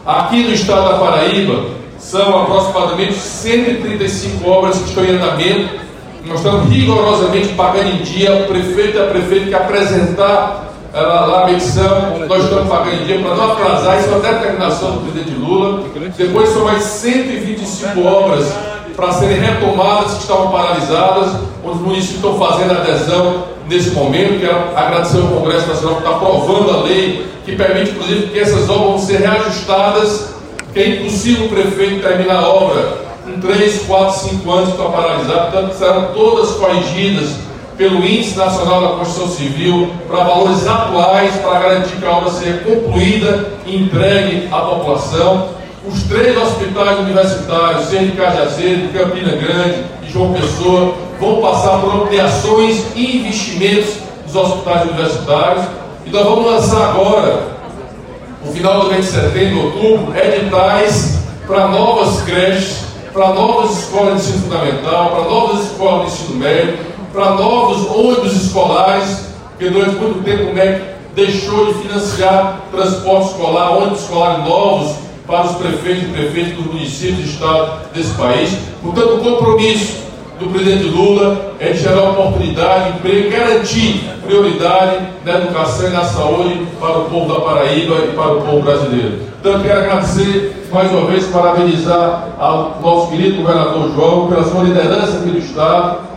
Aqui no estado da Paraíba, são aproximadamente 135 obras que estão em andamento. Nós estamos rigorosamente pagando em dia. O prefeito e a prefeita que apresentar lá a medição, nós estamos pagando em dia para não atrasar. Isso é uma determinação do presidente Lula. Depois são mais 125 obras para serem retomadas, que estavam paralisadas, onde os municípios estão fazendo adesão nesse momento. Quero agradecer ao Congresso Nacional que está aprovando a lei que permite, inclusive, que essas obras vão ser reajustadas, que é impossível o prefeito terminar a obra com 3, 4, 5 anos que estão paralisadas. Portanto, serão todas corrigidas pelo Índice Nacional da Construção Civil para valores atuais, para garantir que a obra seja concluída e entregue à população. Os 3 hospitais universitários, seja de Cajazeiras, de Campina Grande, de João Pessoa, vão passar por ampliações e investimentos dos hospitais universitários. E nós vamos lançar agora, no final do mês de setembro, outubro, editais para novas creches, para novas escolas de ensino fundamental, para novas escolas de ensino médio, para novos ônibus escolares, porque durante muito tempo o MEC deixou de financiar transporte escolar, ônibus escolares novos para os prefeitos e prefeitos dos municípios e estados desse país. Portanto, o compromisso do presidente Lula é de gerar oportunidade, emprego, garantir prioridade na educação e na saúde para o povo da Paraíba e para o povo brasileiro. Então, quero agradecer mais uma vez, parabenizar ao nosso querido governador João pela sua liderança aqui do estado,